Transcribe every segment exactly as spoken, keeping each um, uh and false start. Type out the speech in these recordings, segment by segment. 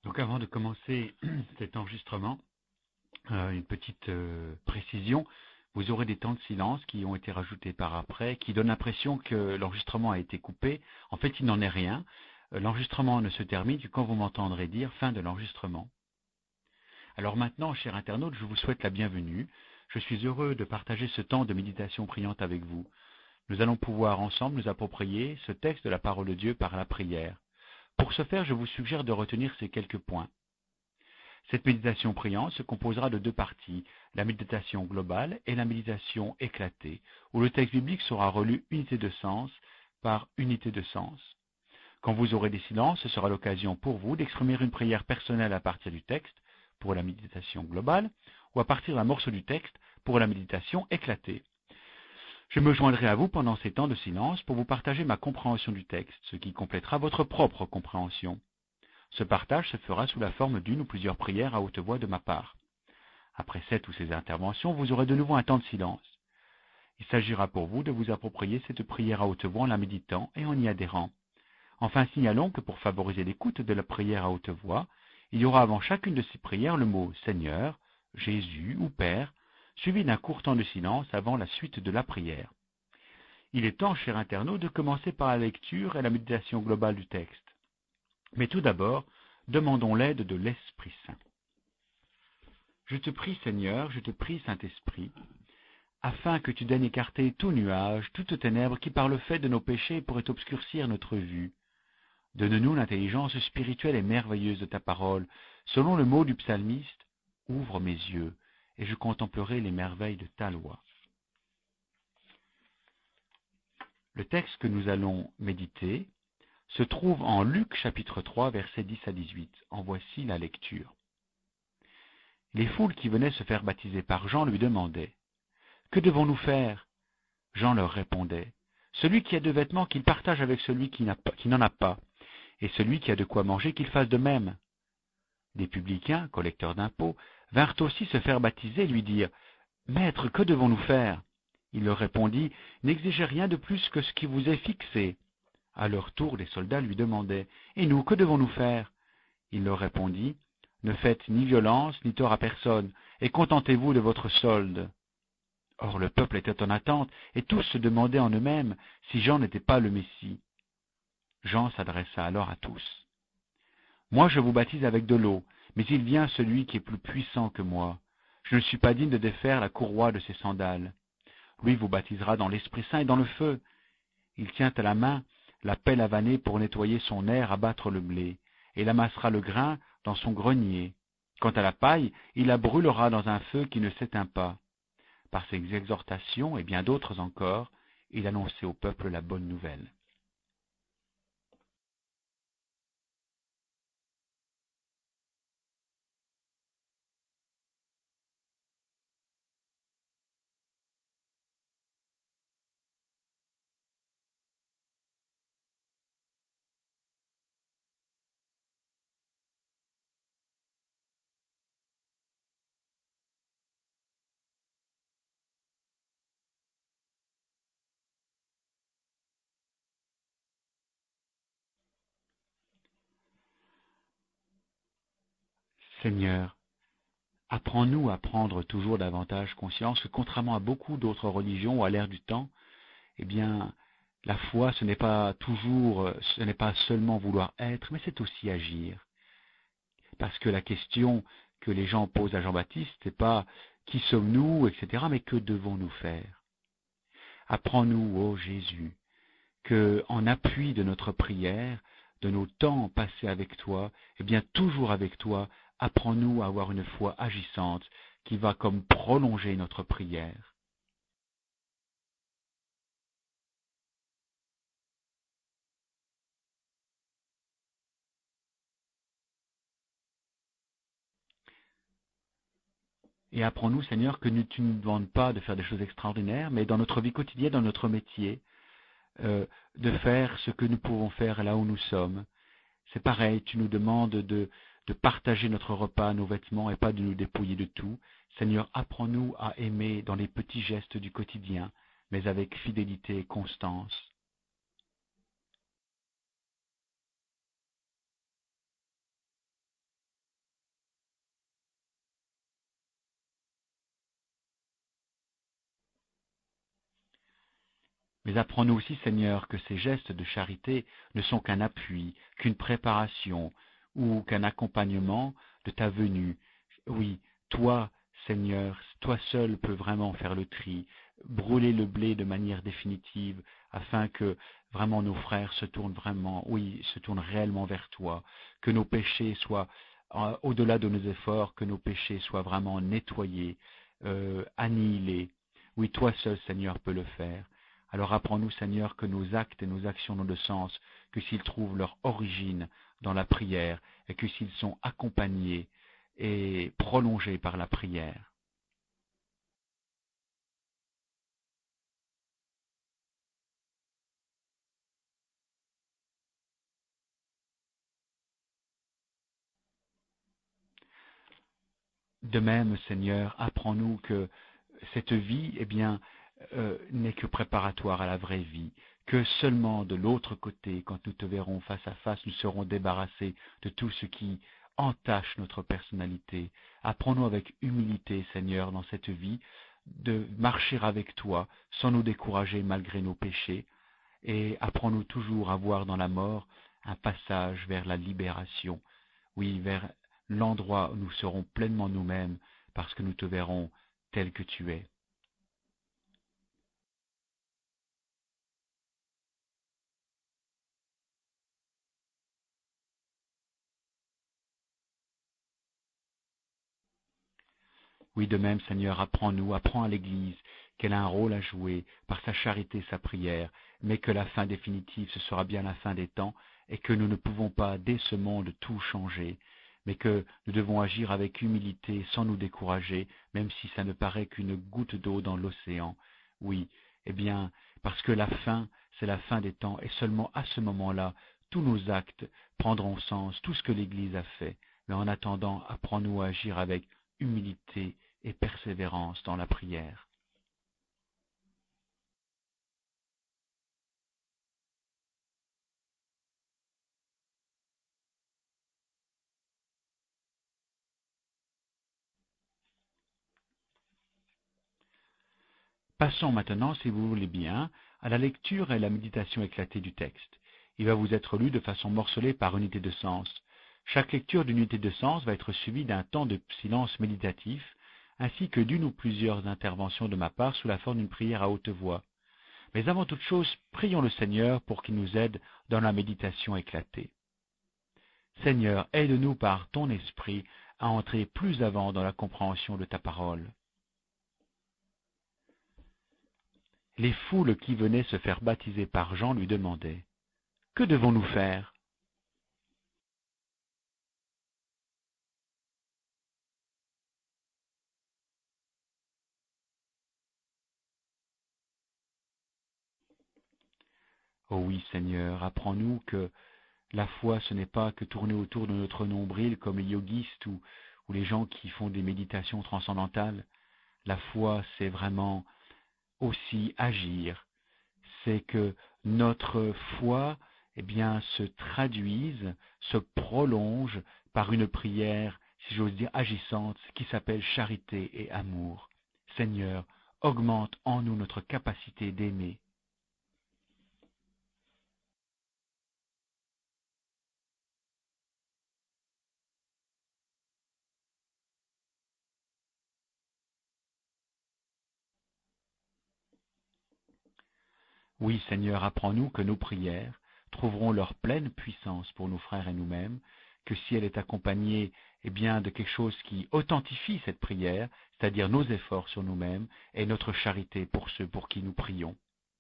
Donc avant de commencer cet enregistrement, euh, une petite euh, précision. Vous aurez des temps de silence qui ont été rajoutés par après, qui donnent l'impression que l'enregistrement a été coupé. En fait, il n'en est rien. Euh, L'enregistrement ne se termine que quand vous m'entendrez dire fin de l'enregistrement. Alors maintenant, chers internautes, je vous souhaite la bienvenue. Je suis heureux de partager ce temps de méditation priante avec vous. Nous allons pouvoir ensemble nous approprier ce texte de la parole de Dieu par la prière. Pour ce faire, je vous suggère de retenir ces quelques points. Cette méditation priante se composera de deux parties, la méditation globale et la méditation éclatée, où le texte biblique sera relu unité de sens par unité de sens. Quand vous aurez des silences, ce sera l'occasion pour vous d'exprimer une prière personnelle à partir du texte pour la méditation globale ou à partir d'un morceau du texte pour la méditation éclatée. Je me joindrai à vous pendant ces temps de silence pour vous partager ma compréhension du texte, ce qui complétera votre propre compréhension. Ce partage se fera sous la forme d'une ou plusieurs prières à haute voix de ma part. Après cette ou ces interventions, vous aurez de nouveau un temps de silence. Il s'agira pour vous de vous approprier cette prière à haute voix en la méditant et en y adhérant. Enfin, signalons que pour favoriser l'écoute de la prière à haute voix, il y aura avant chacune de ces prières le mot Seigneur, Jésus ou Père, suivi d'un court temps de silence avant la suite de la prière. Il est temps, chers internautes, de commencer par la lecture et la méditation globale du texte. Mais tout d'abord, demandons l'aide de l'Esprit Saint. Je te prie, Seigneur, je te prie, Saint-Esprit, afin que tu daignes écarter tout nuage, toute ténèbre qui par le fait de nos péchés pourrait obscurcir notre vue. Donne-nous l'intelligence spirituelle et merveilleuse de ta parole, selon le mot du psalmiste, « Ouvre mes yeux, et je contemplerai les merveilles de ta loi. » Le texte que nous allons méditer se trouve en Luc chapitre trois, versets dix à dix-huit. En voici la lecture. Les foules qui venaient se faire baptiser par Jean lui demandaient « Que devons-nous faire ?» Jean leur répondait « Celui qui a de vêtements qu'il partage avec celui qui n'en a pas, et celui qui a de quoi manger qu'il fasse de même. » Des publicains, collecteurs d'impôts, vinrent aussi se faire baptiser et lui dirent « Maître, que devons-nous faire ?» Il leur répondit « N'exigez rien de plus que ce qui vous est fixé. » À leur tour, les soldats lui demandaient « Et nous, que devons-nous faire ?» Il leur répondit « Ne faites ni violence ni tort à personne, et contentez-vous de votre solde. » Or le peuple était en attente, et tous se demandaient en eux-mêmes si Jean n'était pas le Messie. Jean s'adressa alors à tous. « Moi je vous baptise avec de l'eau, mais il vient celui qui est plus puissant que moi. Je ne suis pas digne de défaire la courroie de ses sandales. Lui vous baptisera dans l'Esprit Saint et dans le feu. Il tient à la main la pelle avanée pour nettoyer son aire à battre le blé, et il amassera le grain dans son grenier. Quant à la paille, il la brûlera dans un feu qui ne s'éteint pas. » Par ses exhortations et bien d'autres encore, il annonçait au peuple la bonne nouvelle. Seigneur, apprends-nous à prendre toujours davantage conscience que contrairement à beaucoup d'autres religions ou à l'ère du temps, eh bien, la foi, ce n'est pas toujours, ce n'est pas seulement vouloir être, mais c'est aussi agir. Parce que la question que les gens posent à Jean-Baptiste, c'est pas qui sommes-nous, et cetera, mais que devons-nous faire? Apprends-nous, ô Jésus, que, en appui de notre prière, de nos temps passés avec toi, eh bien toujours avec toi, apprends-nous à avoir une foi agissante qui va comme prolonger notre prière. Et apprends-nous, Seigneur, que nous, tu ne nous demandes pas de faire des choses extraordinaires, mais dans notre vie quotidienne, dans notre métier, euh, de faire ce que nous pouvons faire là où nous sommes. C'est pareil, tu nous demandes de, de partager notre repas, nos vêtements, et pas de nous dépouiller de tout. Seigneur, apprends-nous à aimer dans les petits gestes du quotidien, mais avec fidélité et constance. Mais apprends-nous aussi, Seigneur, que ces gestes de charité ne sont qu'un appui, qu'une préparation ou qu'un accompagnement de ta venue. Oui, toi, Seigneur, toi seul peux vraiment faire le tri, brûler le blé de manière définitive, afin que vraiment nos frères se tournent vraiment, oui, se tournent réellement vers toi, que nos péchés soient euh, au-delà de nos efforts, que nos péchés soient vraiment nettoyés, euh, annihilés. Oui, toi seul, Seigneur, peux le faire. Alors apprends-nous, Seigneur, que nos actes et nos actions n'ont de sens que s'ils trouvent leur origine dans la prière et que s'ils sont accompagnés et prolongés par la prière. De même, Seigneur, apprends-nous que cette vie, eh bien, euh, n'est que préparatoire à la vraie vie, que seulement de l'autre côté, quand nous te verrons face à face, nous serons débarrassés de tout ce qui entache notre personnalité. Apprends-nous avec humilité, Seigneur, dans cette vie, de marcher avec toi sans nous décourager malgré nos péchés, et apprends-nous toujours à voir dans la mort un passage vers la libération, oui, vers l'endroit où nous serons pleinement nous-mêmes, parce que nous te verrons tel que tu es. Oui, de même, Seigneur, apprends-nous, apprends à l'Église qu'elle a un rôle à jouer par sa charité, sa prière, mais que la fin définitive, ce sera bien la fin des temps, et que nous ne pouvons pas, dès ce monde, tout changer, mais que nous devons agir avec humilité, sans nous décourager, même si ça ne paraît qu'une goutte d'eau dans l'océan. Oui, eh bien, parce que la fin, c'est la fin des temps, et seulement à ce moment-là, tous nos actes prendront sens, tout ce que l'Église a fait. Mais en attendant, apprends-nous à agir avec humilité et persévérance dans la prière. Passons maintenant, si vous voulez bien, à la lecture et la méditation éclatée du texte. Il va vous être lu de façon morcelée par unité de sens. Chaque lecture d'une unité de sens va être suivie d'un temps de silence méditatif, ainsi que d'une ou plusieurs interventions de ma part sous la forme d'une prière à haute voix. Mais avant toute chose, prions le Seigneur pour qu'il nous aide dans la méditation éclatée. Seigneur, aide-nous par ton esprit à entrer plus avant dans la compréhension de ta parole. Les foules qui venaient se faire baptiser par Jean lui demandaient: Que devons-nous faire? Oh oui, Seigneur, apprends-nous que la foi, ce n'est pas que tourner autour de notre nombril comme les yogistes ou, ou les gens qui font des méditations transcendantales. La foi, c'est vraiment aussi agir. C'est que notre foi, eh bien, se traduise, se prolonge par une prière, si j'ose dire, agissante, qui s'appelle charité et amour. Seigneur, augmente en nous notre capacité d'aimer. Oui, Seigneur, apprends-nous que nos prières trouveront leur pleine puissance pour nos frères et nous-mêmes, que si elle est accompagnée, eh bien, de quelque chose qui authentifie cette prière, c'est-à-dire nos efforts sur nous-mêmes et notre charité pour ceux pour qui nous prions.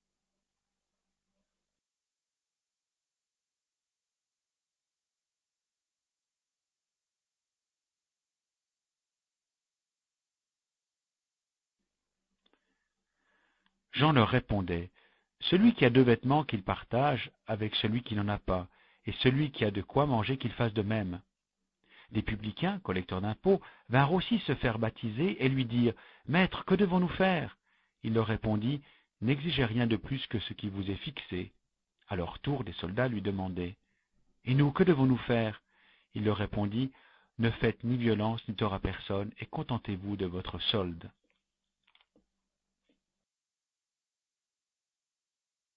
Jean leur répondait: Celui qui a deux vêtements qu'il partage avec celui qui n'en a pas, et celui qui a de quoi manger qu'il fasse de même. Des publicains, collecteurs d'impôts, vinrent aussi se faire baptiser et lui dire: Maître, que devons-nous faire? Il leur répondit: N'exigez rien de plus que ce qui vous est fixé. À leur tour, des soldats lui demandaient: Et nous, que devons-nous faire? Il leur répondit: Ne faites ni violence ni tort à personne, et contentez-vous de votre solde.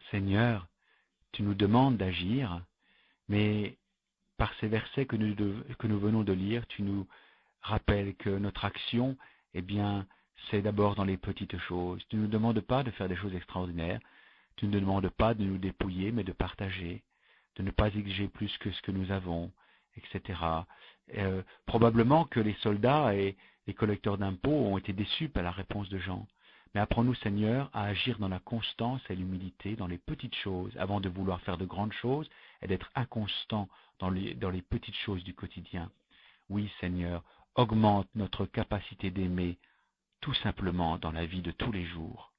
Seigneur, tu nous demandes d'agir, mais par ces versets que nous, de, que nous venons de lire, tu nous rappelles que notre action, eh bien, c'est d'abord dans les petites choses. Tu ne nous demandes pas de faire des choses extraordinaires. Tu ne nous demandes pas de nous dépouiller, mais de partager, de ne pas exiger plus que ce que nous avons, et cetera. Euh, probablement que les soldats et les collecteurs d'impôts ont été déçus par la réponse de Jean. Mais apprends-nous, Seigneur, à agir dans la constance et l'humilité, dans les petites choses, avant de vouloir faire de grandes choses, et d'être inconstant dans les, dans les petites choses du quotidien. Oui, Seigneur, augmente notre capacité d'aimer, tout simplement dans la vie de tous les jours.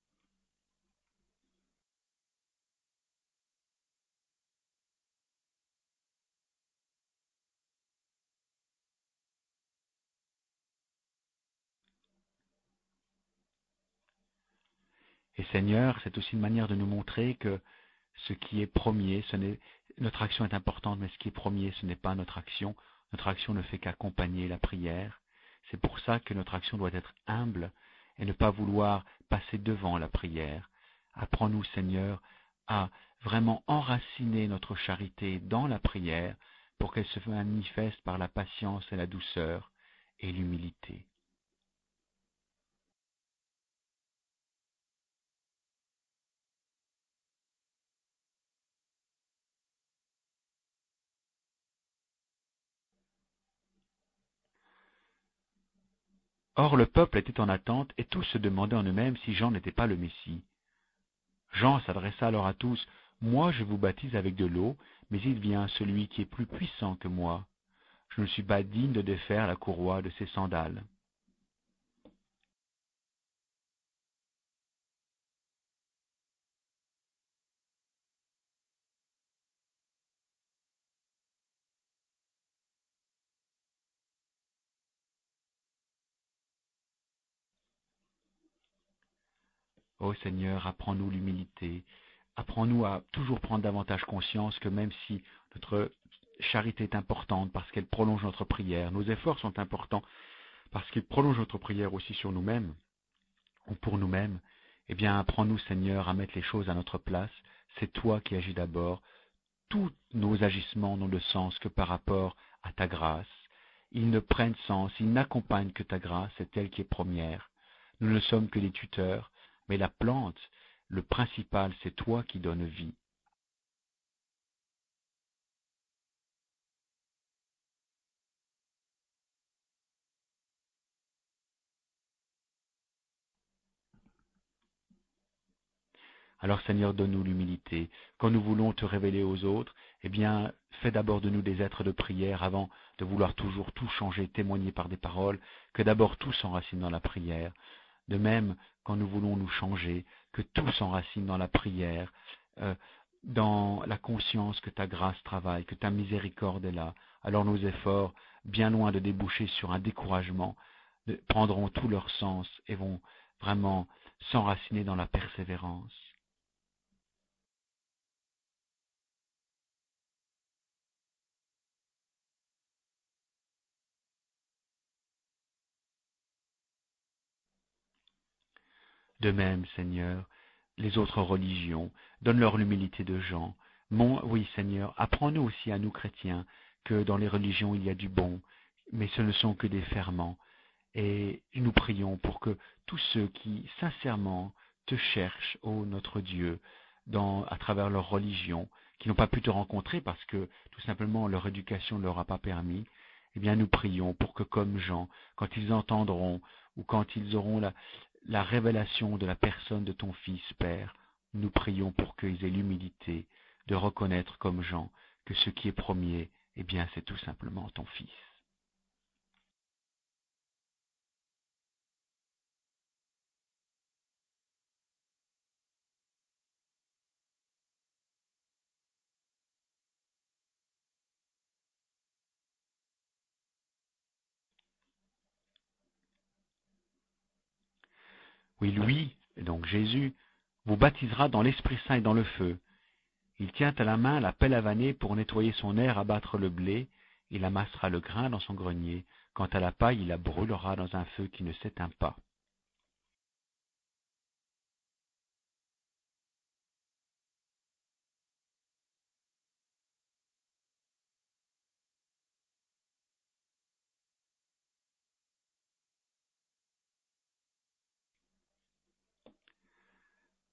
Et Seigneur, c'est aussi une manière de nous montrer que ce qui est premier, ce n'est, notre action est importante, mais ce qui est premier, ce n'est pas notre action. Notre action ne fait qu'accompagner la prière. C'est pour ça que notre action doit être humble et ne pas vouloir passer devant la prière. Apprends-nous, Seigneur, à vraiment enraciner notre charité dans la prière pour qu'elle se manifeste par la patience et la douceur et l'humilité. Or le peuple était en attente et tous se demandaient en eux-mêmes si Jean n'était pas le Messie. Jean s'adressa alors à tous. Moi je vous baptise avec de l'eau, mais il vient celui qui est plus puissant que moi. Je ne suis pas digne de défaire la courroie de ses sandales. Ô Seigneur, apprends-nous l'humilité. Apprends-nous à toujours prendre davantage conscience que même si notre charité est importante parce qu'elle prolonge notre prière, nos efforts sont importants parce qu'ils prolongent notre prière aussi sur nous-mêmes ou pour nous-mêmes, eh bien apprends-nous Seigneur à mettre les choses à notre place. C'est toi qui agis d'abord. Tous nos agissements n'ont de sens que par rapport à ta grâce. Ils ne prennent sens, ils n'accompagnent que ta grâce, c'est elle qui est première. Nous ne sommes que des tuteurs, mais la plante, le principal, c'est toi qui donnes vie. Alors Seigneur, donne-nous l'humilité. Quand nous voulons te révéler aux autres, eh bien, fais d'abord de nous des êtres de prière avant de vouloir toujours tout changer, témoigner par des paroles, que d'abord tout s'enracine dans la prière. De même, quand nous voulons nous changer, que tout s'enracine dans la prière, euh, dans la conscience que ta grâce travaille, que ta miséricorde est là. Alors nos efforts, bien loin de déboucher sur un découragement, de- prendront tout leur sens et vont vraiment s'enraciner dans la persévérance. De même, Seigneur, les autres religions, donne-leur l'humilité de Jean. Mon, oui, Seigneur, apprends-nous aussi à nous chrétiens que dans les religions il y a du bon, mais ce ne sont que des ferments. Et nous prions pour que tous ceux qui sincèrement te cherchent, ô notre Dieu, dans, à travers leur religion, qui n'ont pas pu te rencontrer parce que tout simplement leur éducation ne leur a pas permis, eh bien nous prions pour que comme Jean, quand ils entendront ou quand ils auront la, la révélation de la personne de ton Fils, Père, nous prions pour qu'ils aient l'humilité de reconnaître comme Jean que ce qui est premier, eh bien c'est tout simplement ton Fils. Oui, lui, donc Jésus, vous baptisera dans l'Esprit Saint et dans le feu. Il tient à la main la pelle à vanner pour nettoyer son aire, abattre le blé. Il amassera le grain dans son grenier. Quant à la paille, il la brûlera dans un feu qui ne s'éteint pas.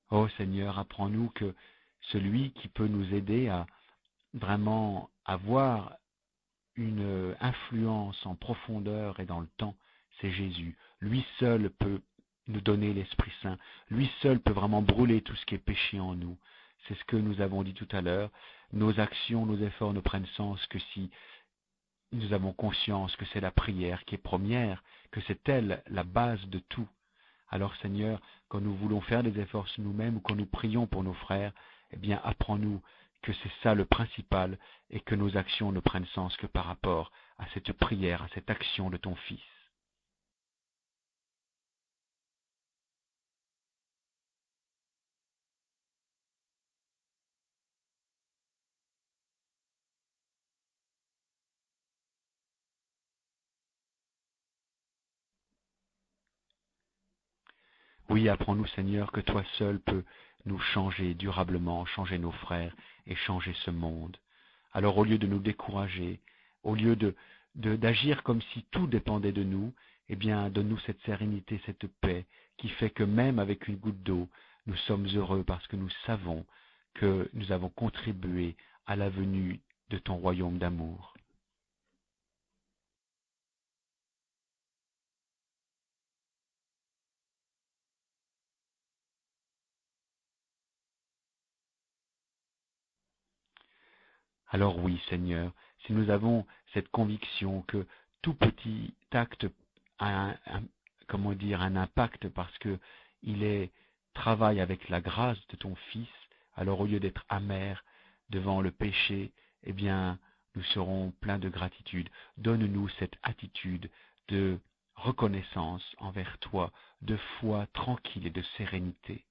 Ô Seigneur, apprends-nous que celui qui peut nous aider à vraiment avoir une influence en profondeur et dans le temps, c'est Jésus. Lui seul peut nous donner l'Esprit Saint. Lui seul peut vraiment brûler tout ce qui est péché en nous. C'est ce que nous avons dit tout à l'heure. Nos actions, nos efforts ne prennent sens que si nous avons conscience que c'est la prière qui est première, que c'est elle la base de tout. Alors Seigneur, quand nous voulons faire des efforts sur nous-mêmes ou quand nous prions pour nos frères, eh bien apprends-nous que c'est ça le principal et que nos actions ne prennent sens que par rapport à cette prière, à cette action de ton Fils. Oui, apprends-nous Seigneur que toi seul peux nous changer durablement, changer nos frères et changer ce monde. Alors au lieu de nous décourager, au lieu de, de- d'agir comme si tout dépendait de nous, eh bien donne-nous cette sérénité, cette paix qui fait que même avec une goutte d'eau, nous sommes heureux parce que nous savons que nous avons contribué à la venue de ton royaume d'amour. Alors oui, Seigneur, si nous avons cette conviction que tout petit acte a un, un- comment dire, un impact parce que il est travail avec la grâce de ton Fils, alors au lieu d'être amer devant le péché, eh bien, nous serons pleins de gratitude. Donne-nous cette attitude de reconnaissance envers toi, de foi tranquille et de sérénité.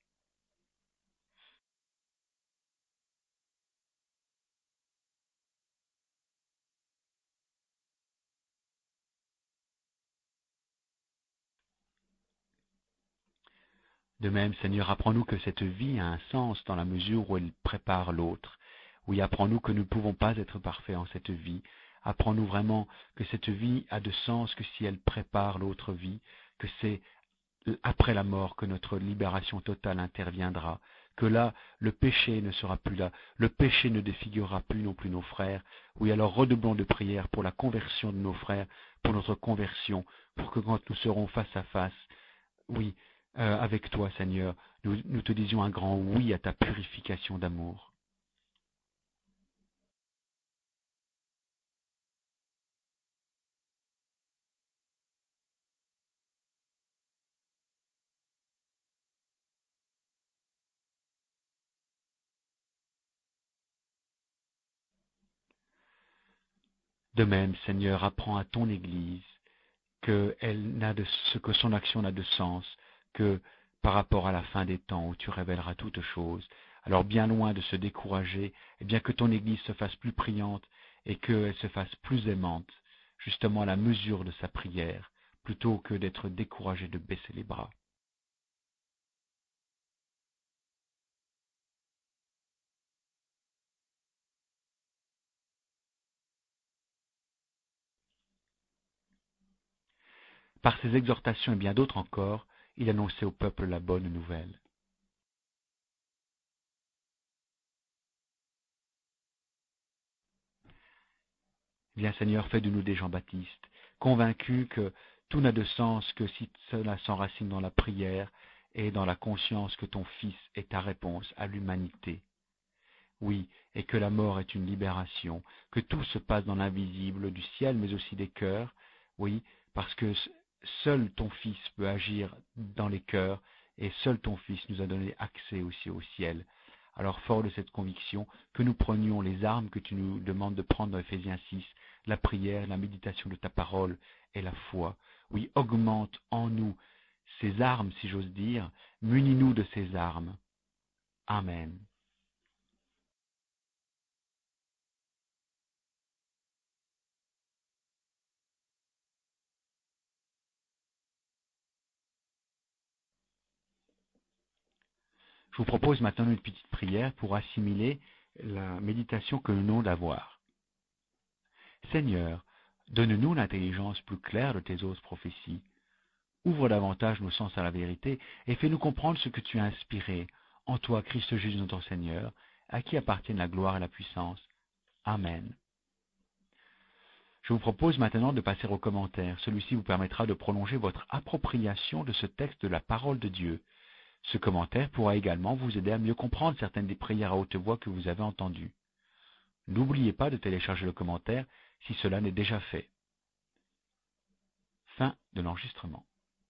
De même, Seigneur, apprends-nous que cette vie a un sens dans la mesure où elle prépare l'autre. Oui, apprends-nous que nous ne pouvons pas être parfaits en cette vie. Apprends-nous vraiment que cette vie a de sens que si elle prépare l'autre vie, que c'est après la mort que notre libération totale interviendra, que là, le péché ne sera plus là, le péché ne défigurera plus non plus nos frères. Oui, alors redoublons de prière pour la conversion de nos frères, pour notre conversion, pour que quand nous serons face à face, oui, euh, avec toi, Seigneur, nous, nous te disions un grand oui à ta purification d'amour. De même, Seigneur, apprends à ton Église que elle n'a de ce que son action n'a de sens que par rapport à la fin des temps où tu révéleras toutes choses. Alors bien loin de se décourager, eh bien que ton Église se fasse plus priante et qu'elle se fasse plus aimante, justement à la mesure de sa prière, plutôt que d'être découragée de baisser les bras. Par ses exhortations et bien d'autres encore, il annonçait au peuple la bonne nouvelle. Viens Seigneur, fais de nous des Jean-Baptiste, convaincus que tout n'a de sens que si cela s'enracine dans la prière et dans la conscience que ton Fils est ta réponse à l'humanité. Oui, et que la mort est une libération, que tout se passe dans l'invisible du ciel mais aussi des cœurs, oui, parce que seul ton Fils peut agir dans les cœurs et seul ton Fils nous a donné accès aussi au ciel. Alors fort de cette conviction, que nous prenions les armes que tu nous demandes de prendre dans Ephésiens six, la prière, la méditation de ta parole et la foi. Oui, augmente en nous ces armes, si j'ose dire, munis-nous de ces armes. Amen. Je vous propose maintenant une petite prière pour assimiler la méditation que nous venons d'avoir. Seigneur, donne-nous l'intelligence plus claire de tes autres prophéties. Ouvre davantage nos sens à la vérité et fais-nous comprendre ce que tu as inspiré en toi, Christ Jésus notre Seigneur, à qui appartiennent la gloire et la puissance. Amen. Je vous propose maintenant de passer aux commentaires. Celui-ci vous permettra de prolonger votre appropriation de ce texte de la parole de Dieu. Ce commentaire pourra également vous aider à mieux comprendre certaines des prières à haute voix que vous avez entendues. N'oubliez pas de télécharger le commentaire si cela n'est déjà fait. Fin de l'enregistrement.